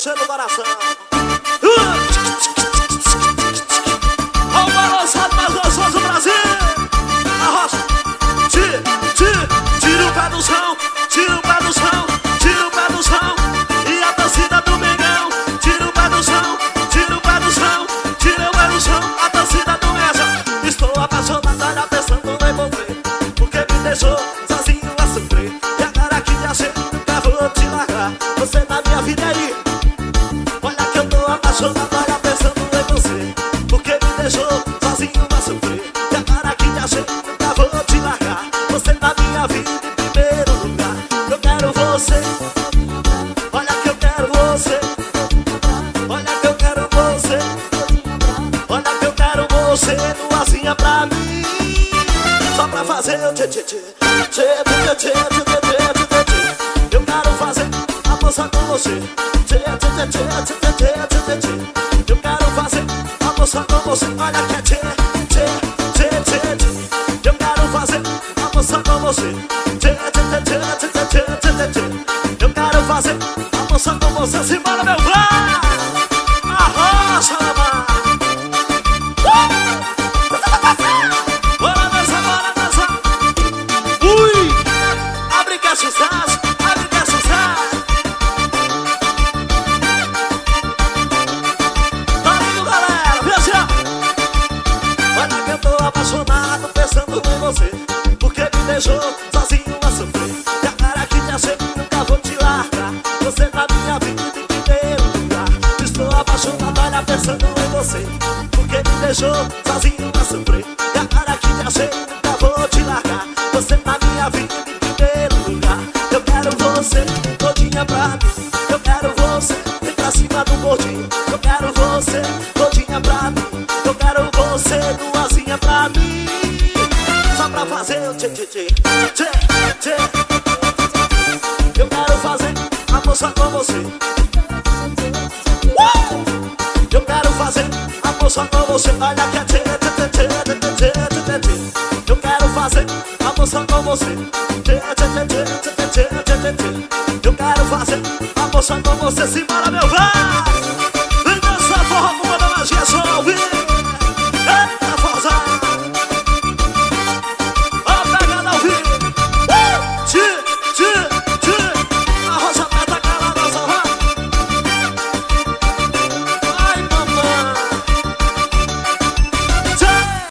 você no coração. Olha o balançado mais gostoso do Brasil. Arrocha, tira o pé do chão, tira o pé do chão, tira o pé do chão. E a torcida do Mengão, tira o pé do chão, tira o pé do chão, tira o pé do chão. A torcida do Mengão. Estou apaixonado, olha pensando em você, porque me deixou sozinho a sofrer. E agora que já chego, nunca vou te largar. Você na minha vida aí. Olha que eu tô apaixonado, olha pensando em você, porque me deixou sozinho a sofrer. E agora que já chego, nunca vou te largar. Você na minha vida em primeiro lugar. Eu quero você. Olha que eu quero você. Olha que eu quero você. Olha que eu quero você nuazinha pra mim. Só pra fazer o tchê tchê tchê tchê tchê tchê tchê tchê tchê. Eu quero fazer a moça com você. Tchê tchê tchê tchê tchê tchê tchê. Eu quero fazer a moça com você. Olha que é tchê tchê tchê tchê tchê. Eu quero fazer a moça com você. Tchê tchê tchê tchê tchê tchê tchê. Eu quero fazer a moça com você. Simbora, meu vai! Arrocha, mamãe! Bora dançar, bora dançar! Ui! Abre que é sucesso! Abre que é sucesso! Valeu, galera! Veja! Olha que eu tô apaixonado pensando em você, porque me deixou sozinho a sofrer. E agora que já chego, nunca vou te largar. Você na minha vida em primeiro lugar. Estou apaixonado, olha pensando em você, porque me deixou sozinho a sofrer. E agora que já chego, nunca vou te largar. Você na minha vida em primeiro lugar. Eu quero você todinha pra mim. Eu quero você, vem pra cima do gordinho. Eu quero você todinha pra mim. Eu quero você nuazinha pra mim. Só pra fazer o tchê tchê tchê tchê tchê. Eu quero fazer a moça com você. Eu quero fazer a moça com você. Olha que é tchê tchê tchê tchê tchê tchê. Eu quero fazer a moça com você. Tchê tchê tchê tchê tchê tchê tchê. Eu quero fazer a moça com você. Simbora, meu vai!